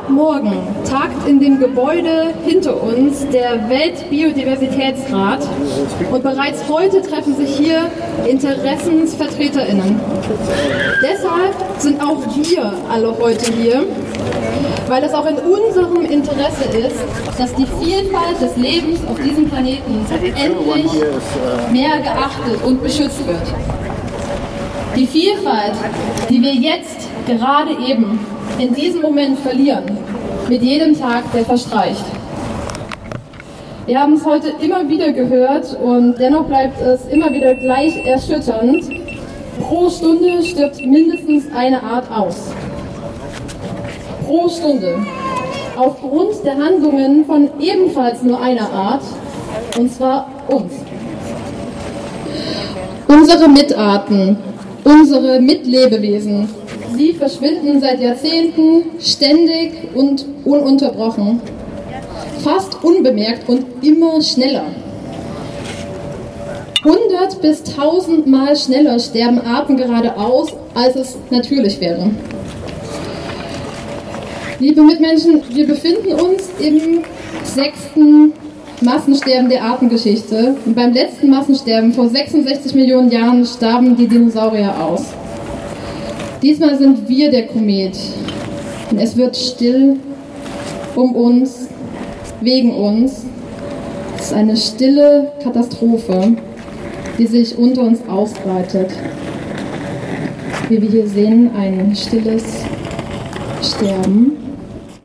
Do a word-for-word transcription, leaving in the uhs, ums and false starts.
Ab morgen tagt in dem Gebäude hinter uns der Weltbiodiversitätsrat und bereits heute treffen sich hier InteressensvertreterInnen. Deshalb sind auch wir alle heute hier, weil es auch in unserem Interesse ist, dass die Vielfalt des Lebens auf diesem Planeten endlich mehr geachtet und beschützt wird. Die Vielfalt, die wir jetzt gerade eben in diesem Moment verlieren, mit jedem Tag, der verstreicht. Wir haben es heute immer wieder gehört und dennoch bleibt es immer wieder gleich erschütternd. Pro Stunde stirbt mindestens eine Art aus. Pro Stunde. Aufgrund der Handlungen von ebenfalls nur einer Art, und zwar uns. Unsere Mitarten, unsere Mitlebewesen, sie verschwinden seit Jahrzehnten ständig und ununterbrochen. Fast unbemerkt und immer schneller. hundert bis tausend Mal schneller sterben Arten gerade aus, als es natürlich wäre. Liebe Mitmenschen, wir befinden uns im sechsten Massensterben der Artengeschichte. Und beim letzten Massensterben vor sechsundsechzig Millionen Jahren starben die Dinosaurier aus. Diesmal sind wir der Komet. Und es wird still um uns, wegen uns. Es ist eine stille Katastrophe, die sich unter uns ausbreitet. Wie wir hier sehen, ein stilles Sterben.